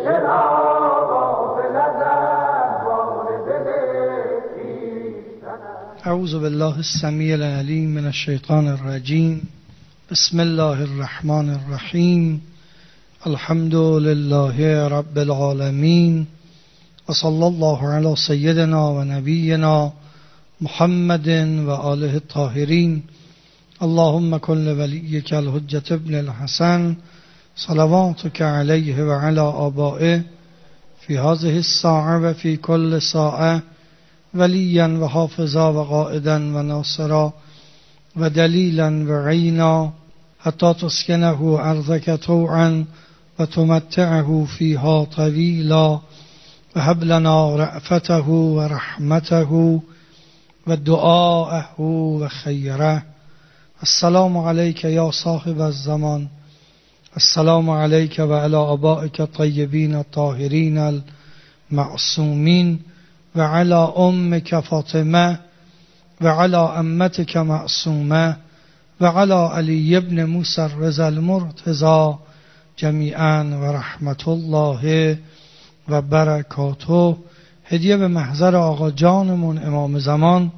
اعوذ بالله السمیع العلیم من الشیطان الرجیم. بسم الله الرحمن الرحیم. الحمد لله رب العالمین و صلی الله علی سیدنا و نبینا محمد و آله الطاهرین. اللهم کن ولیک الحجة ابن الحسن صلواتک علیه و علی آبائه فی هذه الساعه و فی کل ساعه ولیا و حافظا و قائدا و ناصرا و دلیلا و عینا حتی تسکنه ارضک طوعا و تمتعه فیها طویلا و هب لنا رأفته و رحمته و دعاءه و خیره. السلام علیک یا صاحب الزمان. السلام علیک و علی آبائک الطیبین الطاهرین المعصومین و علی امک فاطمه و علی امتک معصومه و علی علی ابن موسی الرضا المرتضی جمیعا و رحمت الله و برکاته. هدیه به محضر آقا جانمون امام زمان،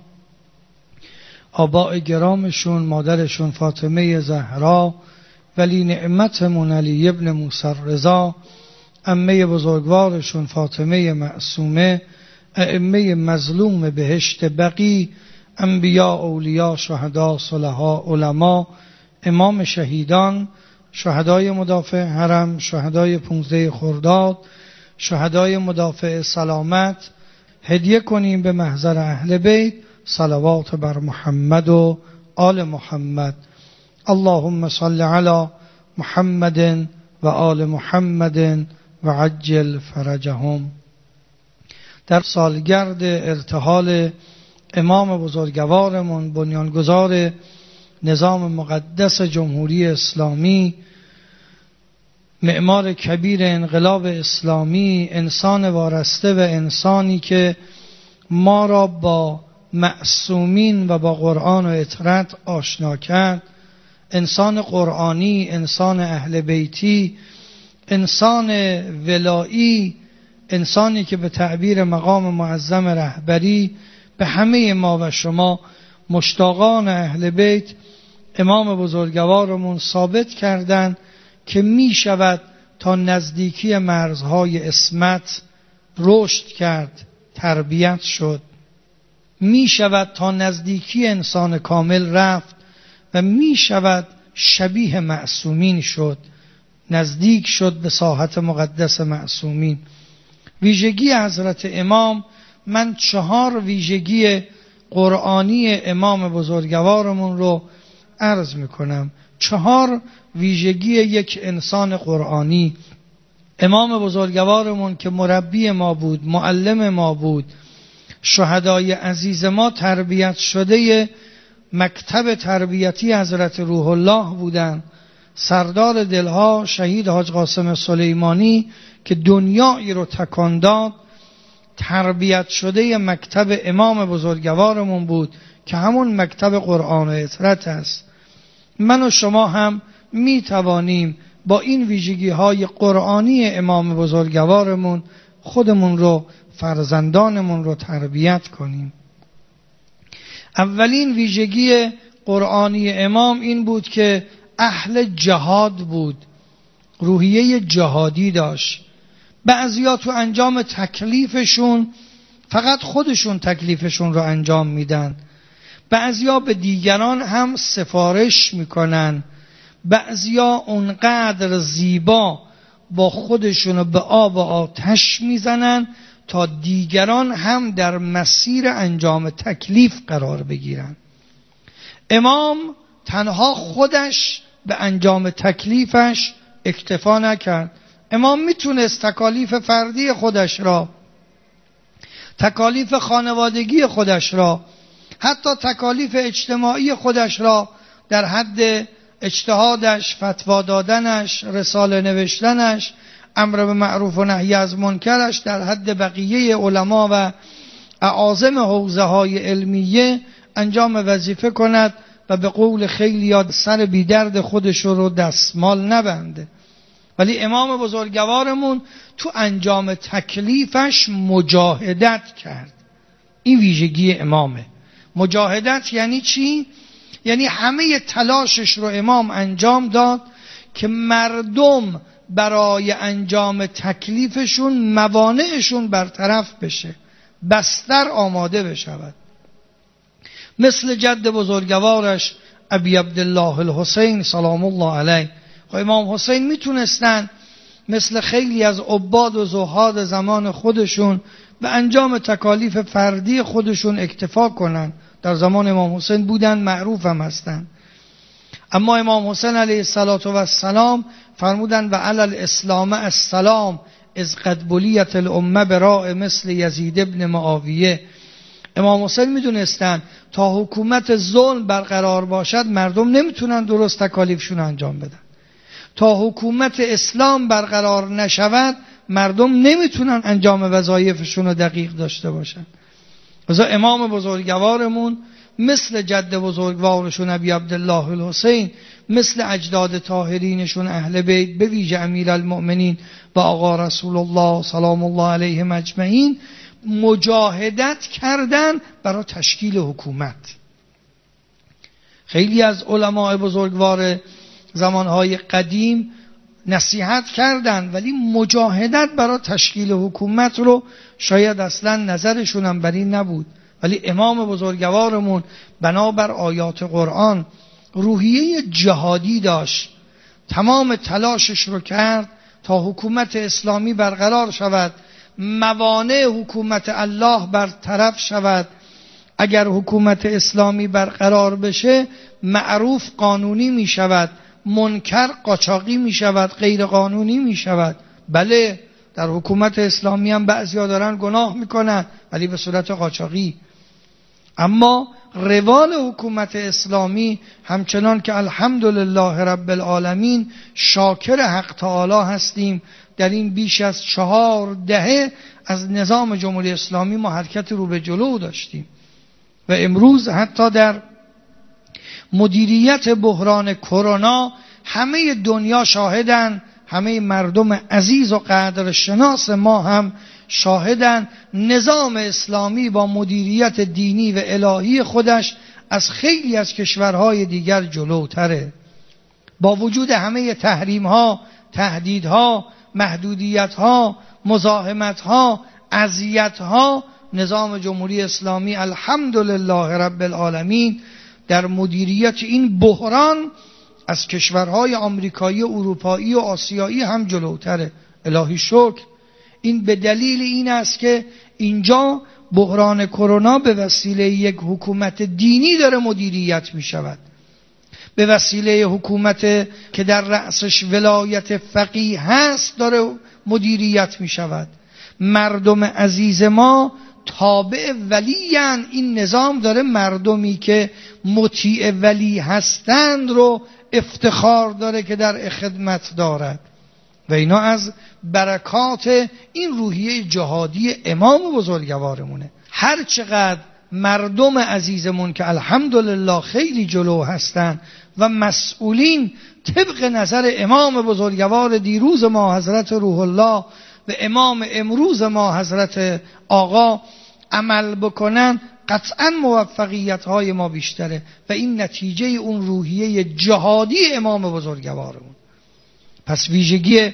آباء گرامشون، مادرشون فاطمه زهرا، ولی نعمتمون علی ابن موسی الرضا، عمه بزرگوارشون فاطمه معصومه، ائمه مظلوم بهشت بقی، انبیاء، اولیاء، شهدا، صلحاء، علما، امام شهیدان، شهدای مدافع حرم، شهدای 15 خرداد، شهدای مدافع سلامت. هدیه کنیم به محضر اهل بیت صلوات بر محمد و آل محمد. اللهم صل علی محمد و آل محمد و عجل فرجهم. در سالگرد ارتحال امام بزرگوارمون، بنیانگذار نظام مقدس جمهوری اسلامی، معمار کبیر انقلاب اسلامی، انسان وارسته و انسانی که ما را با معصومین و با قرآن و اطهرت آشنا کرد، انسان قرآنی، انسان اهل بیتی، انسان ولایی، انسانی که به تعبیر مقام معظم رهبری به همه ما و شما مشتاقان اهل بیت امام بزرگوارمون ثابت کردند که می شود تا نزدیکی مرزهای عصمت رشد کرد، تربیت شد، می شود تا نزدیکی انسان کامل رفت و می شود شبیه معصومین شد، نزدیک شد به ساحت مقدس معصومین. ویژگی حضرت امام، من 4 ویژگی قرآنی امام بزرگوارمون رو عرض میکنم. 4 ویژگی یک انسان قرآنی. امام بزرگوارمون که مربی ما بود، معلم ما بود، شهدای عزیز ما، تربیت شده مکتب تربیتی حضرت روح الله بودن. سردار دلها شهید حاج قاسم سلیمانی که دنیایی رو تکان داد، تربیت شده مکتب امام بزرگوارمون بود که همون مکتب قرآن و اطهرت است. من و شما هم می توانیم با این ویژگی های قرآنی امام بزرگوارمون خودمون رو، فرزندانمون رو تربیت کنیم. اولین ویژگی قرآنی امام این بود که اهل جهاد بود، روحیه جهادی داشت. بعضیا تو انجام تکلیفشون فقط خودشون تکلیفشون رو انجام میدن، بعضیا به دیگران هم سفارش میکنن، بعضیا اونقدر زیبا با خودشون رو به آب و آتش میزنن تا دیگران هم در مسیر انجام تکلیف قرار بگیرن. امام تنها خودش به انجام تکلیفش اکتفا نکرد. امام میتونست تکالیف فردی خودش را، تکالیف خانوادگی خودش را، حتی تکالیف اجتماعی خودش را در حد اجتهادش، فتوا دادنش، رساله نوشتنش، امر به معروف و نهی از منکرش در حد بقیه علما و اعاظم حوزه های علمیه انجام وظیفه کند و به قول خیلی سر بیدرد خودش رو دستمال نبنده. ولی امام بزرگوارمون تو انجام تکلیفش مجاهدت کرد. این ویژگی امامه. مجاهدت یعنی چی؟ یعنی همه تلاشش رو امام انجام داد که مردم برای انجام تکلیفشون موانعشون برطرف بشه، بستر آماده بشود. مثل جد بزرگوارش ابی عبدالله الحسین سلام الله علیه. امام حسین میتونستن مثل خیلی از عباد و زهاد زمان خودشون به انجام تکالیف فردی خودشون اکتفا کنن. در زمان امام حسین بودن، معروف هم هستن. اما امام حسین علیه السلام فرمودن و علی الاسلام السلام از قد بلیت الامه براء مثل یزید ابن معاویه. امام حسین میدونستن تا حکومت ظلم برقرار باشد مردم نمیتونن درست تکالیفشون انجام بدن. تا حکومت اسلام برقرار نشود مردم نمیتونن انجام وظایفشون رو دقیق داشته باشن. لذا امام بزرگوارمون مثل جد بزرگوارشون ابی عبدالله الحسین، مثل اجداد طاهرینشون اهل بیت، به ویژه امیرالمؤمنین و آقا رسول الله سلام الله علیهم اجمعین، مجاهدت کردن برای تشکیل حکومت. خیلی از علماء بزرگوار زمانهای قدیم نصیحت کردن ولی مجاهدت برای تشکیل حکومت رو شاید اصلا نظرشون هم بر این نبود. ولی امام بزرگوارمون بنابر آیات قرآن روحیه جهادی داشت، تمام تلاشش رو کرد تا حکومت اسلامی برقرار شود، موانع حکومت الله برطرف شود. اگر حکومت اسلامی برقرار بشه معروف قانونی می شود، منکر قاچاقی می شود، غیر قانونی می شود. بله در حکومت اسلامی هم بعضیا دارن گناه میکنن ولی به صورت قاچاقی. اما روال حکومت اسلامی همچنان که الحمدلله رب العالمین شاکر حق تعالی هستیم، در این بیش از 4 دهه از نظام جمهوری اسلامی ما حرکت رو به جلو داشتیم و امروز حتی در مدیریت بحران کرونا همه دنیا شاهدن، همه مردم عزیز و قدرشناس ما هم شاهدن نظام اسلامی با مدیریت دینی و الهی خودش از خیلی از کشورهای دیگر جلوتره. با وجود همه تحریم‌ها، تهدیدها، محدودیت‌ها، مزاحمت‌ها، اذیت‌ها، نظام جمهوری اسلامی الحمدلله رب العالمین در مدیریت این بحران از کشورهای آمریکایی و اروپایی و آسیایی هم جلوتره. الهی شکر. این به دلیل این است که اینجا بحران کرونا به وسیله یک حکومت دینی داره مدیریت می شود، به وسیله حکومت که در رأسش ولایت فقیه هست داره مدیریت می شود. مردم عزیز ما تابع ولیان. این نظام داره مردمی که مطیع ولی هستند رو افتخار داره که در خدمت دارد و اینا از برکات این روحیه جهادی امام بزرگوارمونه. هر چقدر مردم عزیزمون که الحمدلله خیلی جلو هستند و مسئولین طبق نظر امام بزرگوار دیروز ما حضرت روح الله و امام امروز ما حضرت آقا عمل بکنن قطعا موفقیت های ما بیشتره و این نتیجه اون روحیه جهادی امام بزرگوارمون. پس ویژگی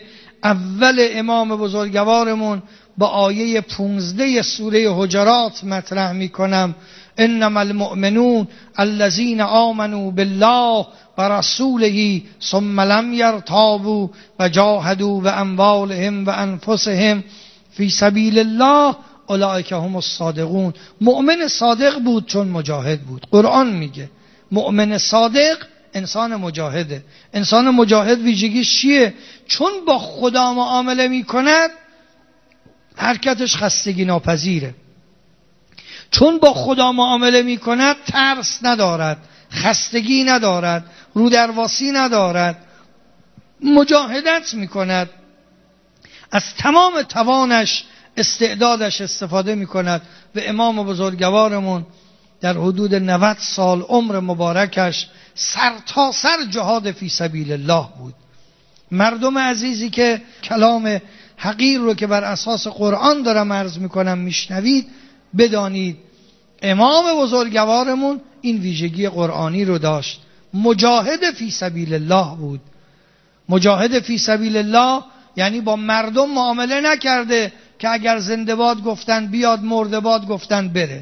اول امام بزرگوارمون با آیه 15 سوره حجرات مطرح میکنم: انما المؤمنون الذين آمنوا بالله و رسوله ثم لم يرتابوا و جاهدوا باموالهم و انفسهم فی سبیل الله اولئک هم الصادقون. مؤمن صادق بود چون مجاهد بود. قرآن میگه مؤمن صادق انسان مجاهده. انسان مجاهد ویژگیش چیه؟ چون با خدا معامله میکند حرکتش خستگی ناپذیره. چون با خدا معامله میکند ترس ندارد، خستگی ندارد، رودرواسی ندارد، مجاهدت میکند، از تمام توانش استعدادش استفاده میکند. و امام بزرگوارمون در حدود 90 سال عمر مبارکش سر تا سر جهاد فی سبیل الله بود مردم عزیزی که کلام حقیر رو که بر اساس قرآن دارم عرض میکنم میشنوید، بدانید امام بزرگوارمون این ویژگی قرآنی رو داشت. مجاهد فی سبیل الله بود. مجاهد فی سبیل الله یعنی با مردم معامله نکرده که اگر زنده باد گفتن بیاد، مرده باد گفتن بره.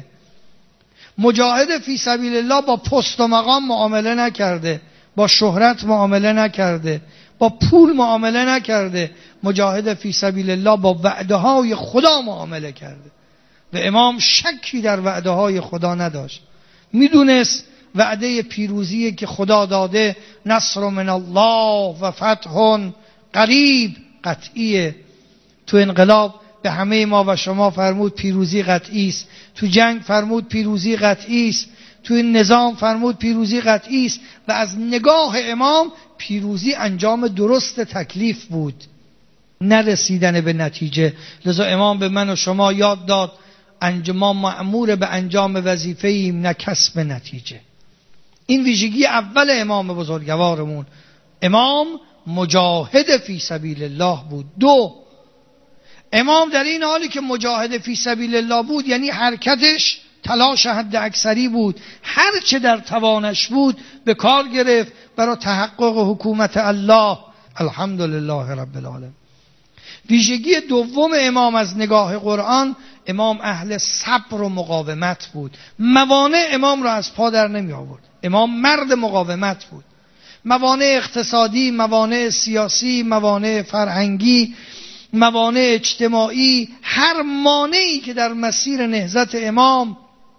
مجاهد فی سبیل الله با پست و مقام معامله نکرده، با شهرت معامله نکرده، با پول معامله نکرده. مجاهد فی سبیل الله با وعده های خدا معامله کرده و امام شکی در وعده های خدا نداشت. میدونست وعده پیروزی که خدا داده، نصر من الله و فتح قریب، قطعیه. تو انقلاب به همه ما و شما فرمود پیروزی قطعی است. تو جنگ فرمود پیروزی قطعی است. تو این نظام فرمود پیروزی قطعی است. و از نگاه امام پیروزی انجام درست تکلیف بود، نرسیدن به نتیجه. لذا امام به من و شما یاد داد ما مأمور به انجام وظیفه ایم، نه کسب نتیجه. این ویژگی اول امام بزرگوارمون. امام مجاهد فی سبیل الله بود. دو، امام در این حالی که مجاهد فی سبیل الله بود، یعنی حرکتش تلاش حد اکثری بود، هر چه در توانش بود به کار گرفت برای تحقق حکومت الله. الحمدلله رب العالمین. ویژگی دوم امام از نگاه قرآن، امام اهل صبر و مقاومت بود. موانع امام را از پا در نمی آورد. امام مرد مقاومت بود. موانع اقتصادی، موانع سیاسی، موانع فرهنگی، موانع اجتماعی، هر مانعی که در مسیر نهضت امام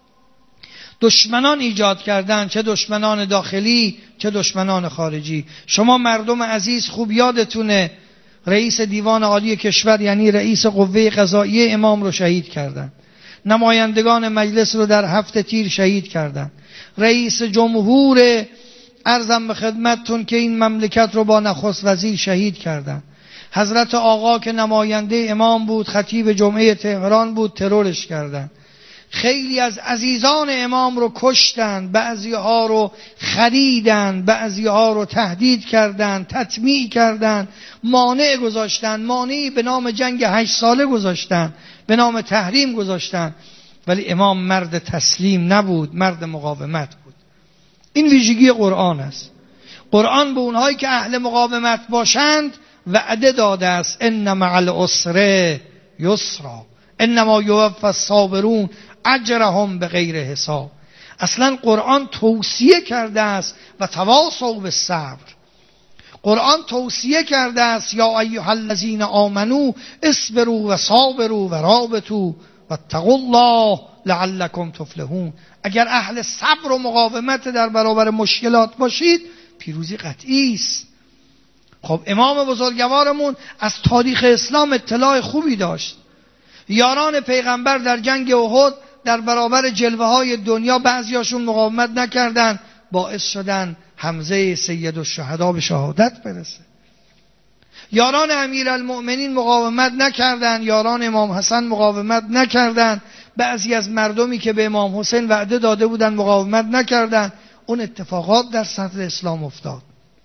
دشمنان ایجاد کردن، چه دشمنان داخلی چه دشمنان خارجی. شما مردم عزیز خوب یادتونه رئیس دیوان عالی کشور یعنی رئیس قوه قضاییه امام رو شهید کردن. نمایندگان مجلس رو در 7 تیر شهید کردن. رئیس جمهور عرضم به خدمتتون که این مملکت رو با نخست وزیر شهید کردن. حضرت آقا که نماینده امام بود، خطیب جمعه تهران بود، ترورش کردن. خیلی از عزیزان امام رو کشتن، بعضی ها رو خریدن، بعضی ها رو تهدید کردن، تطمیع کردن، مانع گذاشتن، مانعی به نام جنگ 8 ساله گذاشتن، به نام تحریم گذاشتن. ولی امام مرد تسلیم نبود، مرد مقاومت بود. این ویژگی قرآن است. قرآن به اونهایی که اهل مقاومت باشند وعده داده است. ان مع العسر یسرا انما یوفی الصابرون اجرهم بغیر حساب. اصلا قرآن توصیه کرده است و تواصوا بالصبر. قرآن توصیه کرده است یا ایها الذین آمنو اصبروا و صابروا و رابطوا واتقوا الله لعلکم تفلحون. اگر اهل صبر و مقاومت در برابر مشکلات باشید پیروزی قطعی است. خب امام بزرگوارمون از تاریخ اسلام اطلاع خوبی داشت. یاران پیغمبر در جنگ احد در برابر جلوه های دنیا بعضیاشون مقاومت نکردن، باعث شدن حمزه سید الشهدا به شهادت برسه. یاران امیرالمؤمنین مقاومت نکردن، یاران امام حسن مقاومت نکردن، بعضی از مردمی که به امام حسین وعده داده بودن مقاومت نکردن. اون اتفاقات در صدر اسلام افتاد.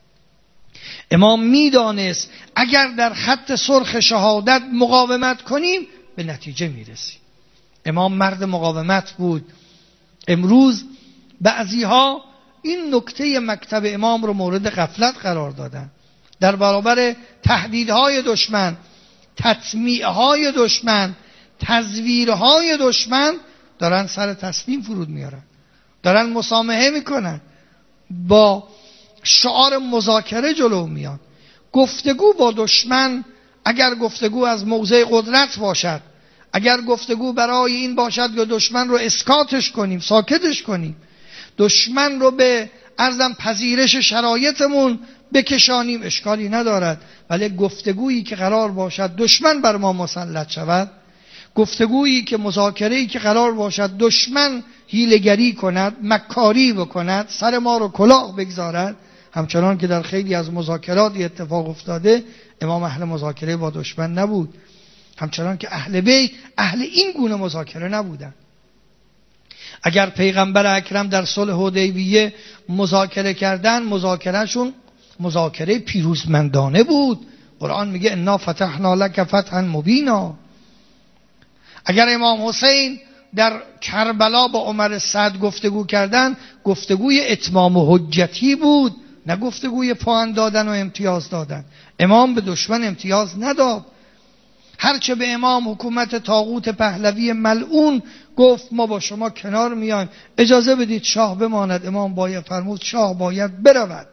امام میدانست اگر در خط سرخ شهادت مقاومت کنیم به نتیجه میرسیم. امام مرد مقاومت بود. امروز بعضی ها این نکته مکتب امام رو مورد غفلت قرار دادن. در برابر تهدیدهای دشمن، تطمیعهای دشمن، تزویرهای دشمن دارن سر تسلیم فرود میارن، دارن مسامحه میکنن، با شعار مذاکره جلو میان. گفتگو با دشمن اگر گفتگو از موضع قدرت باشد، اگر گفتگو برای این باشد که دشمن رو اسکاتش کنیم، ساکتش کنیم، دشمن رو به عرضم پذیرش شرایطمون بکشانیم، اشکالی ندارد. ولی گفتگویی که قرار باشد دشمن بر ما مسلط شود، گفتگویی که مذاکره‌ای که قرار باشد دشمن حیله‌گری کند، مکاری بکند، سر ما رو کلاه بگذارد، همچنان که در خیلی از مذاکرات اتفاق افتاده، امام اهل مذاکره با دشمن نبود. همچنان که اهل بیت اهل این گونه مذاکره نبودن. اگر پیغمبر اکرم در صلح حدیبیه مذاکره کردن، مذاکرهشون مذاکره پیروزمندانه بود. قرآن میگه انا فتحنا لک فتحا مبینا. اگر امام حسین در کربلا با عمر سعد گفتگو کردن، گفتگوی اتمام و حجتی بود، نه گفتگوی پاهن دادن و امتیاز دادن. امام به دشمن امتیاز نداد. هرچه به امام حکومت طاغوت پهلوی ملعون گفت ما با شما کنار میایم، اجازه بدید شاه بماند. امام باید فرمود شاه باید برود،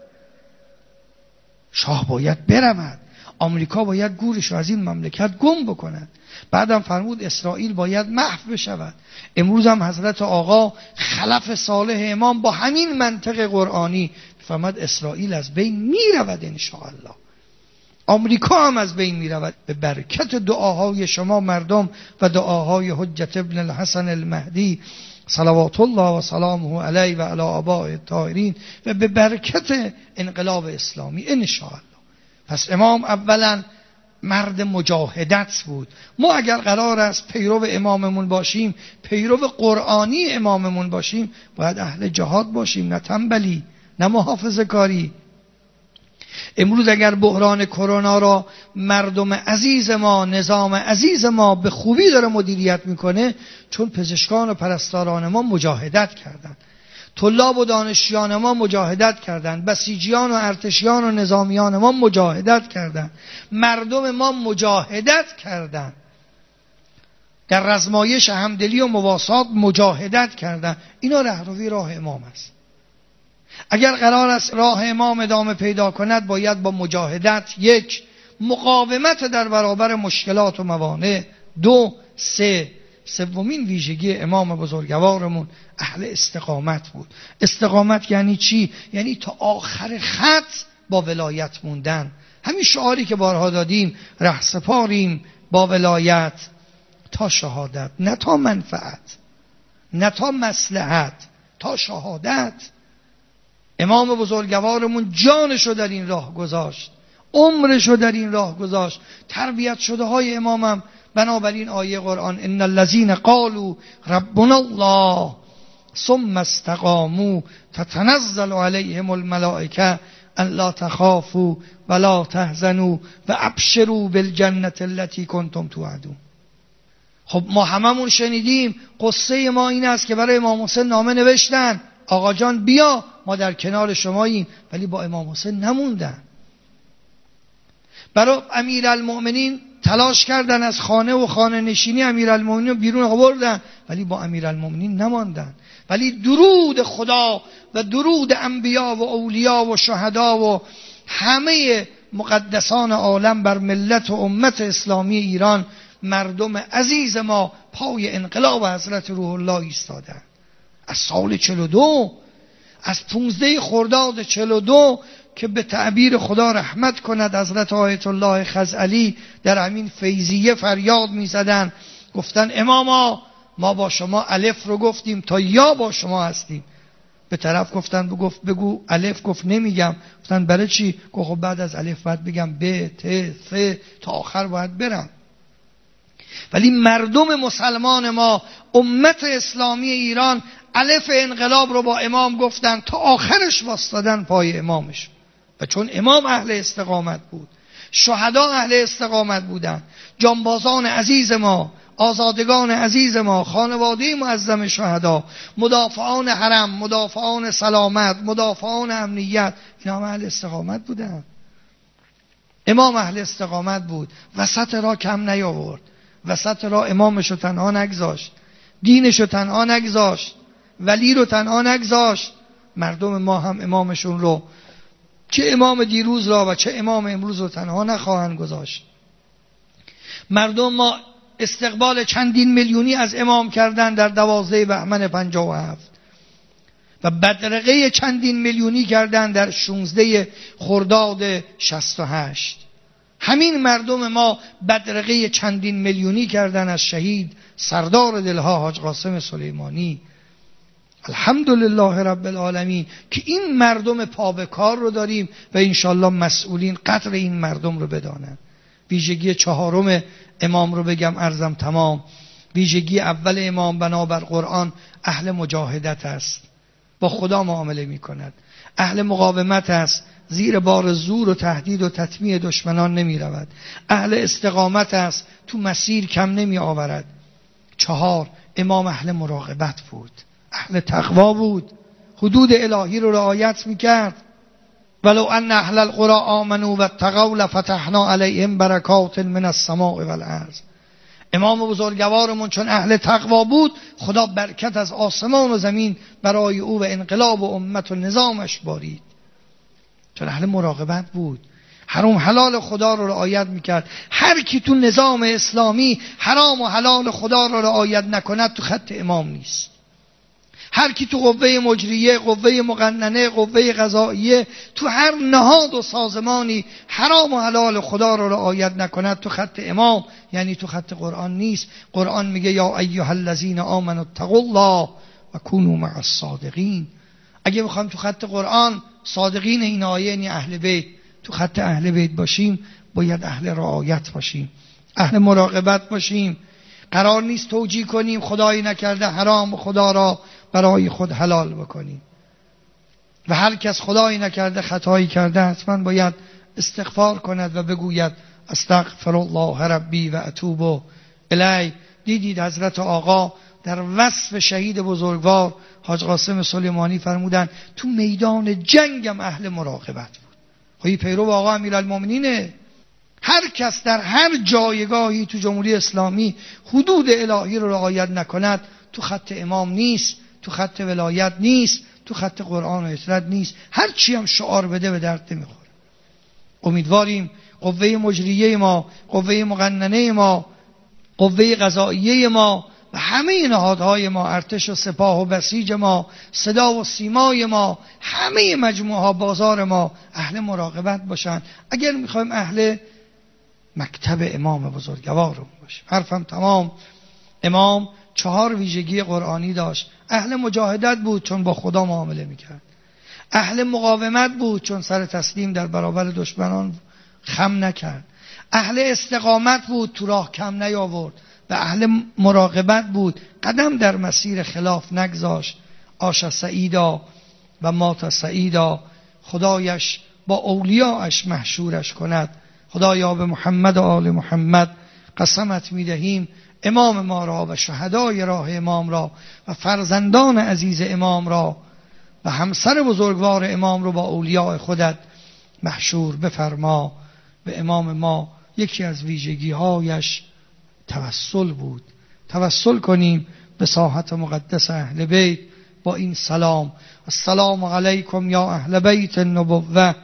شاه باید برود. آمریکا باید گورش رو از این مملکت گم بکند. بعدم فرمود اسرائیل باید محو بشود. امروز هم حضرت آقا خلف صالح امام با همین منطق قرآنی فرمود اسرائیل از بین میرود انشاءالله، آمریکا هم از بین میرود. به برکت دعاهای شما مردم و دعاهای حجت ابن الحسن المهدی صلوات الله و سلامه علیه و علی آبائه الطاهرین و به برکت انقلاب اسلامی انشاءالله. پس امام اولا مرد مجاهدت بود. ما اگر قرار است پیرو اماممون باشیم، پیرو قرآنی اماممون باشیم، باید اهل جهاد باشیم، نه تنبلی، نه محافظه کاری. امروز اگر بحران کرونا را مردم عزیز ما، نظام عزیز ما به خوبی داره مدیریت میکنه، چون پزشکان و پرستاران ما مجاهدت کردند، طلاب و دانشیان ما مجاهدت کردند، بسیجیان و ارتشیان و نظامیان ما مجاهدت کردند، مردم ما مجاهدت کردند، در رزمایش همدلی و مواسات مجاهدت کردند. اینا رهروی راه امام است. اگر قرار است راه امام ادامه پیدا کند، باید با مجاهدت، یک، مقاومت در برابر مشکلات و موانع، دو، سومین ویژگی امام بزرگوارمون اهل استقامت بود. استقامت یعنی چی؟ یعنی تا آخر خط با ولایت موندن. همین شعاری که بارها دادیم، رهسپاریم با ولایت تا شهادت، نه تا منفعت، نه تا مصلحت، تا شهادت. امام بزرگوارمون جانشو در این راه گذاشت، عمرشو در این راه گذاشت. تربیت شده های امامم بنابراین آیه قرآن ان الذين قالوا ربنا الله ثم استقاموا تتنزل عليهم الملائكه ان لا تخافوا ولا تحزنوا وابشروا بالجنه التي كنتم توعدون. خب ما هممون شنیدیم، قصه ما این است که برای امام حسین نامه نوشتن آقا جان بیا ما در کنار شماییم، ولی با امام حسین نموندن. برای امیرالمؤمنین تلاش کردن، از خانه و خانه نشینی امیرالمؤمنین بیرون آوردن، ولی با امیرالمؤمنین نماندن. ولی درود خدا و درود انبیا و اولیا و شهدا و همه مقدسان عالم بر ملت و امت اسلامی ایران، مردم عزیز ما پای انقلاب حضرت روح الله ایستادن. از سال 42، از 15 خرداد 42 که به تعبیر خدا رحمت کند حضرت آیت الله خزعلی در همین فیضیه فریاد می زدن، گفتن اماما ما با شما الف رو گفتیم تا یا با شما هستیم. به طرف گفتن بگو الف، گفت نمیگم. گفتن برای چی؟ گفت خب بعد از الف باید بگم ب ت ث تا آخر باید برم. ولی مردم مسلمان ما، امت اسلامی ایران، الف انقلاب رو با امام گفتن تا آخرش واسطادن پای امامش. و چون امام اهل استقامت بود، شهدا اهل استقامت بودن، جانبازان عزیز ما، آزادگان عزیز ما، خانواده معظم شهدا، مدافعان حرم، مدافعان سلامت، مدافعان امنیت، اینا هم اهل استقامت بودن. امام اهل استقامت بود، وسط را کم نیاورد، وسط را امامشو تنها نگذاشت، دینشو تنها نگذاشت، ولی رو تنها نگذاشت. مردم ما هم امامشون رو، چه امام دیروز را و چه امام امروز رو، تنها نخواهند گذاشت. مردم ما استقبال چندین میلیونی از امام کردن در 12 بهمن 57 و بدرقه چندین میلیونی کردن در 16 خرداد 68. همین مردم ما بدرقه چندین میلیونی کردن از شهید سردار دلها حاج قاسم سلیمانی. الحمدلله رب العالمین که این مردم پا به کار رو داریم و انشالله مسئولین قدر این مردم رو بدانن. ویژگی چهارم امام رو بگم عرضم تمام. ویژگی اول امام بنابر قرآن اهل مجاهدت است، با خدا معامله می کند، اهل مقاومت است، زیر بار زور و تهدید و تطمیع دشمنان نمی رود. اهل استقامت است، تو مسیر کم نمی آورد. 4. امام اهل مراقبت بود، اهل تقوا بود، حدود الهی رو رعایت میکرد. ولو ان اهل القرى آمنوا واتقوا لفتحنا علیهم برکات من السماء والارض. امام بزرگوارمون چون اهل تقوا بود، خدا برکت از آسمان و زمین برای او و انقلاب و امت و نظامش بارید. چون اهل مراقبت بود، حرام حلال خدا رو رعایت میکرد. هر کی تو نظام اسلامی حرام و حلال خدا رو رعایت نکند تو خط امام نیست. هر کی تو قوه مجریه، قوه مقننه، قوه قضاییه، تو هر نهاد و سازمانی حرام و حلال خدا رو رعایت نکند تو خط امام، یعنی تو خط قرآن نیست. قرآن میگه یا ایها الذین آمنوا اتقوا الله و کونوا مع الصادقین. اگه میخوایم تو خط قرآن صادقین این آیه یعنی اهل بیت، تو خط اهل بیت باشیم باید اهل رعایت باشیم، اهل مراقبت باشیم. قرار نیست توجیه کنیم خدایی نکرده حرام خدا را برای خود حلال بکنیم. و هر کس خدایی نکرده خطایی کرده حتما باید استغفار کند و بگوید استغفر الله ربی و اتوب الیه. دیدید حضرت آقا در وصف شهید بزرگوار حاج قاسم سلیمانی فرمودن تو میدان جنگم اهل مراقبت بود. خواهی پیرو آقا امیرالمومنینه. هر کس در هر جایگاهی تو جمهوری اسلامی حدود الهی رو رعایت نکند تو خط امام نیست، تو خط ولایت نیست، تو خط قرآن و اطرت نیست. هر چی هم شعار بده به درد نمیخوره. امیدواریم قوه مجریه ما، قوه مقننه ما، قوه قضاییه ما و همه نهادهای ما، ارتش و سپاه و بسیج ما، صدا و سیمای ما، همه مجموعه ها بازار ما اهل مراقبت باشن. اگر میخوایم اهل مکتب امام بزرگوارم باشیم. حرفم تمام. امام 4 ویژگی قرآنی داشت. اهل مجاهدت بود چون با خدا معامله میکرد. اهل مقاومت بود چون سر تسلیم در برابر دشمنان خم نکرد. اهل استقامت بود تو راه کم نیاورد. و اهل مراقبت بود قدم در مسیر خلاف نگذاشت. آش سعیدا و مات سعیدا. خدایش با اولیاءش محشورش کند. خدایا به محمد و آل محمد قسمت میدهیم امام ما را و شهدای راه امام را و فرزندان عزیز امام را و همسر بزرگوار امام رو با اولیاء خودت محشور بفرما. به امام ما یکی از ویژگی‌هایش توسل بود. توسل کنیم به ساحت مقدس اهل بیت با این سلام: السلام علیکم یا اهل بیت النبوة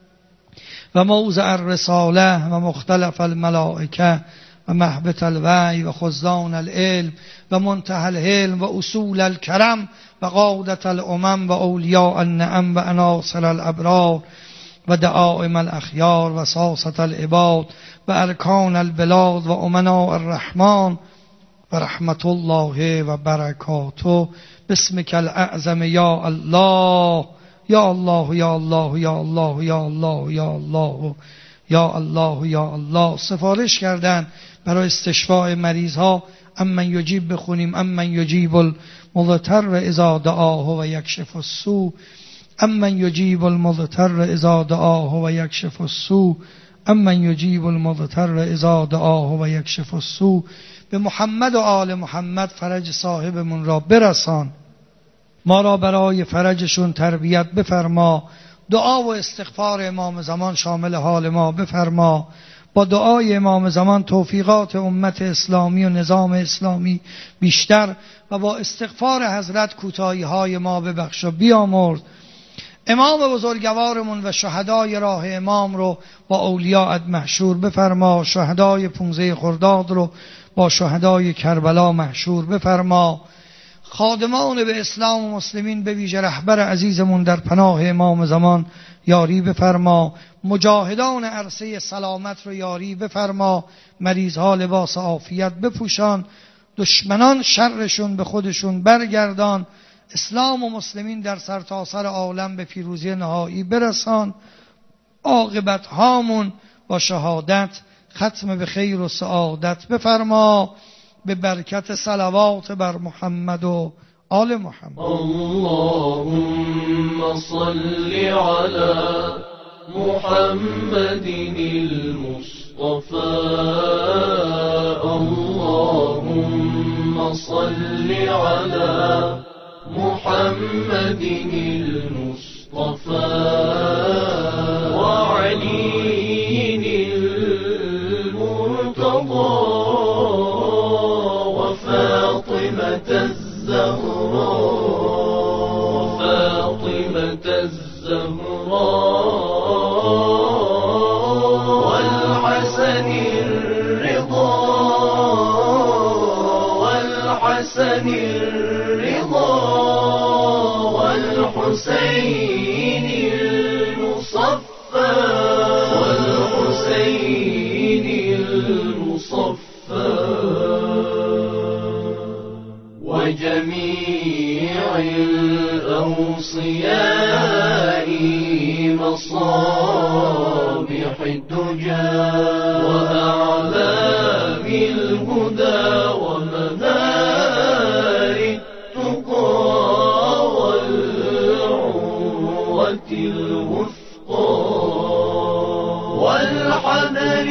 و موضع الرساله و مختلف الملائکه و محبت الوحی و خزان العلم و منتهى العلم و اصول الکرم و قادة الامم و اولیاء النعم و عناصر الابرار و دعائم الاخیار و ساسة العباد و ارکان البلاد و امناء الرحمن و رحمت الله و برکاته. بسمک الاعظم یا الله یا الله یا الله یا الله یا الله یا الله یا الله یا الله. سفارش کردن برای استشفاء مریض ها امن یجیب بخونیم: امن یجیب المضطر اذا دعاه و یکشف السوء. امن یجیب المضطر اذا دعاه و یکشف السوء. امن یجیب المضطر اذا دعاه و یکشف السوء. به محمد و آل محمد فرج صاحبمون را برسان. ما را برای فرجشون تربیت بفرما. دعا و استغفار امام زمان شامل حال ما بفرما. با دعای امام زمان توفیقات امت اسلامی و نظام اسلامی بیشتر و با استغفار حضرت کوتاهی های ما ببخش و بیامرز. امام بزرگوارمون و شهدای راه امام رو با اولیاءت محشور بفرما. شهدای 15 خرداد رو با شهدای کربلا محشور بفرما. خادمان به اسلام و مسلمین به ویژه رهبر عزیزمون در پناه امام زمان یاری بفرما. مجاهدان عرصه سلامت رو یاری بفرما. مریضها لباس عافیت بپوشان. دشمنان شرشون به خودشون برگردان. اسلام و مسلمین در سرتاسر عالم به پیروزی نهایی برسان. عاقبت هامون با شهادت ختم به خیر و سعادت بفرما. به برکت صلوات بر محمد و آل محمد. اللهم صل على محمد المصطفى اللهم صل على محمد المصطفى وعلي المرتضى وفاطمة الزهراء والحسن الرضا والحسين المصفى وجميع الأوصياء مصابيح الدجى وأعلام الهدى ومنار التقى والعروة الوثقى والحبل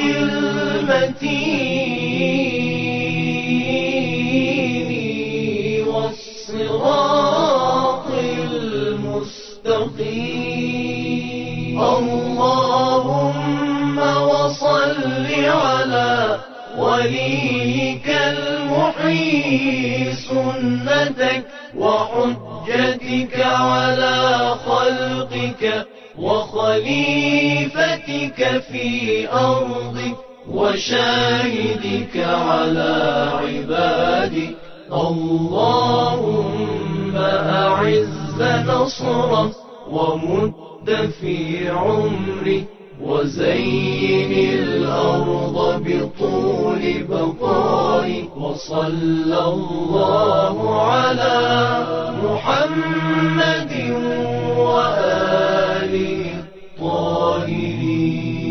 المتين والصراط المستقيم اللهم وصل على وليك المحيي سنتك وحجتك على خلقك وخليفتك في أرضك وشاهدك على عبادك اللهم أعز نصرك ومد في عمرك وزين الأرض بطول بقائك وصلى الله على محمد وآله الطاهرين.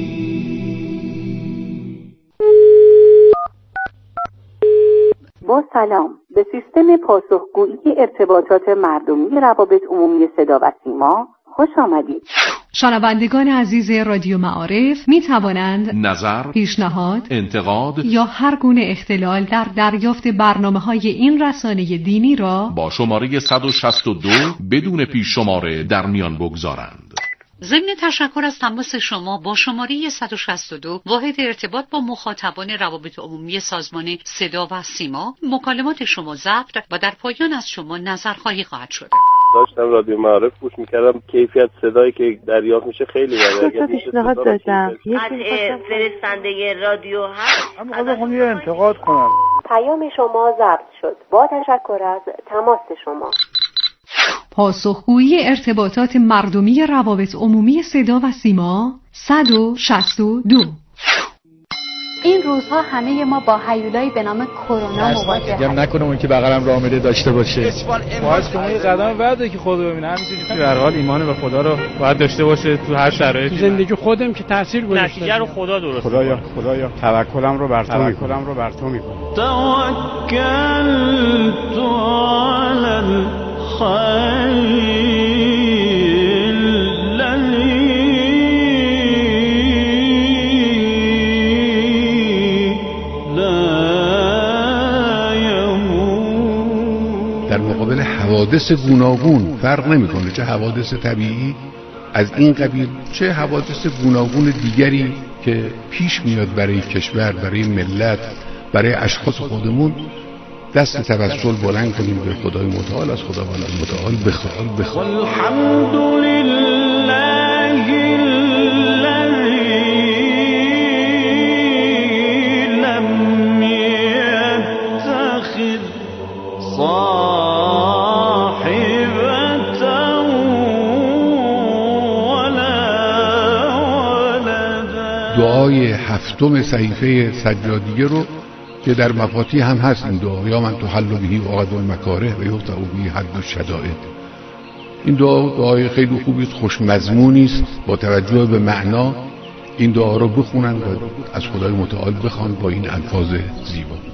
با سلام، به سیستم پاسخگویی ارتباطات مردمی روابط عمومی صدا و سیما خوش آمدید. شنوندگان عزیز رادیو معارف می توانند نظر، پیشنهاد، انتقاد یا هر گونه اختلال در دریافت برنامه‌های این رسانه دینی را با شماره 162 بدون پیش شماره در میان بگذارند. ضمن تشکر از تماس شما با شماره 162 واحد ارتباط با مخاطبان روابط عمومی سازمان صدا و سیما، مکالمات شما ضبط و در پایان از شما نظرخواهی خواهد شد. داشتم رادیو معارف گوش میکردم، کیفیت صدایی که دریافت میشه خیلی بده. پیشنهاد داشتم فرستنده رادیو هست. من یه انتقاد کنم. پیام شما ضبط شد. با تشکر از تماس شما. پاسخگویی ارتباطات مردمی روابط عمومی صدا و سیما 162. این روزها همه ما با هیولایی به نام کرونا مواجه هستیم. نکنه اون که بغلم رامده داشته باشه. باید شما یه قدم بعده که خدا ببینه، همینجوری که به هر حال ایمان به خدا رو باید داشته باشه تو هر شرایطی. زندگی خودم که تاثیر گذاشته. نتیجه رو خدا درست. خدایا توکلم رو بر تو میکنم. توکلت علی در مقابل حوادث گوناگون فرق نمیکنه، چه حوادث طبیعی از این قبیل چه حوادث گوناگون دیگری که پیش میاد برای کشور، برای ملت، برای اشخاص خودمون، دست توسل بلند کنیم به خدای متعال، از خداوند متعال بخواهیم. الحمد لله الذی لم یتخذ صاحبة ولا ولدا. دعای هفتم صحیفه سجادیه رو که در مفاتیح هم هست این دعا، یا من تحل بهی عقد المکاره و یقطع بهی حد الشدائد. این دعای خیلی خوبی است، خوش مضمونی است، با توجه به معنا این دعا رو بخونن و از خدای متعال بخوان با این الفاظ زیبا.